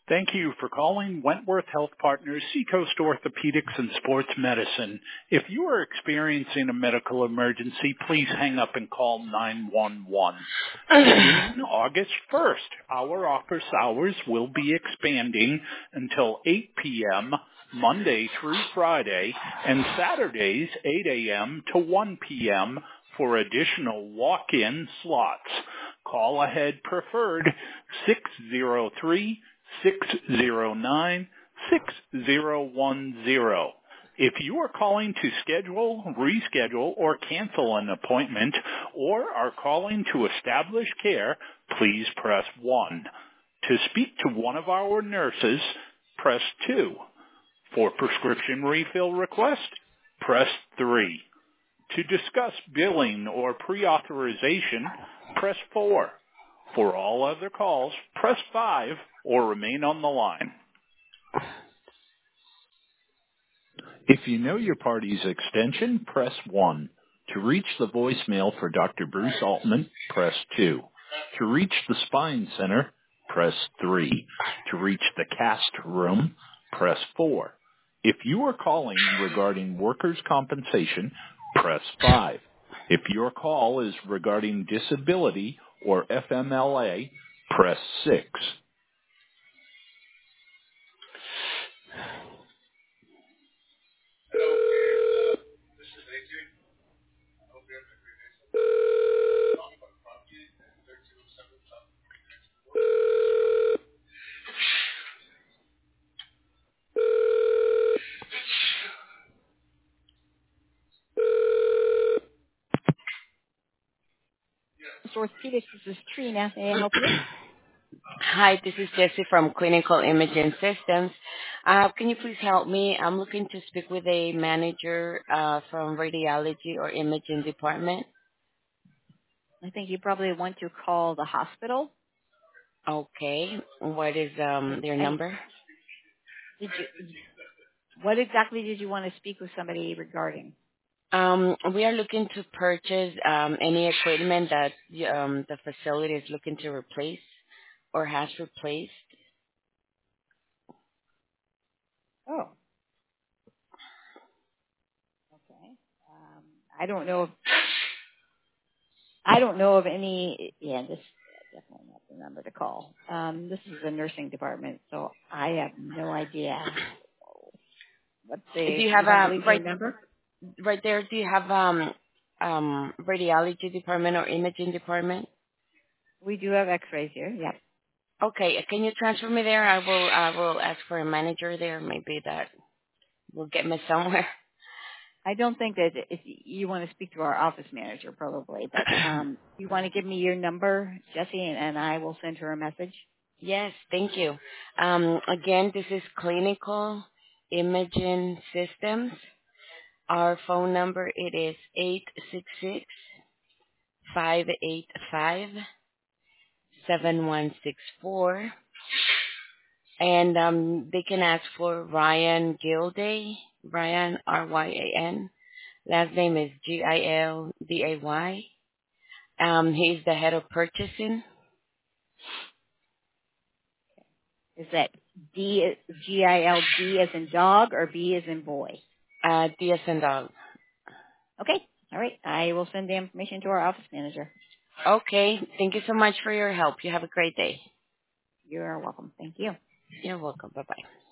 Thank you for calling Wentworth Health Partners, Seacoast Orthopedics and Sports Medicine. If you are experiencing a medical emergency, please hang up and call 911. Beginning August 1st, our office hours will be expanding until 8 p.m. Monday through Friday and Saturdays 8 a.m. to 1 p.m. for additional walk-in slots. Call ahead preferred 603 609-6010. If you are calling to schedule, reschedule, or cancel an appointment, or are calling to establish care, please press 1. To speak to one of our nurses, press 2. For prescription refill request, press 3. To discuss billing or pre-authorization, press 4. For all other calls, press 5 or remain on the line. If you know your party's extension, press 1. To reach the voicemail for Dr. Bruce Altman, press 2. To reach the Spine Center, press 3. To reach the cast room, press 4. If you are calling regarding workers' compensation, press 5. If your call is regarding disability or FMLA, press 6. Orthopedics, this is Trina. May I help you? Hi, this is Jessie from Clinical Imaging Systems. Can you please help me? I'm looking to speak with a manager from radiology or imaging department. I think you probably want to call the hospital. Okay. What is their number? What exactly did you want to speak with somebody regarding? We are looking to purchase any equipment that the facility is looking to replace or has replaced. Oh, okay. I don't know of any. Yeah, this is definitely not the number to call. This is the nursing department, so I have no idea what the. Do you have a number? Right there? Do you have radiology department or imaging department? We do have X-rays here. Yep. Okay, can you transfer me there? I will ask for a manager there. Maybe that will get me somewhere. I don't think that if you want to speak to our office manager, probably, but you want to give me your number, Jessie, and I will send her a message. Yes, thank you. Again, this is Clinical Imaging Systems. Our phone number, it is 866-585-7164. And they can ask for Ryan Gilday, Ryan, R-Y-A-N. Last name is Gilday. He's the head of purchasing. Is that G-I-L-D as in dog or B as in boy? D as in dog. Okay. All right. I will send the information to our office manager. Okay. Thank you so much for your help. You have a great day. You're welcome. Thank you. You're welcome. Bye-bye.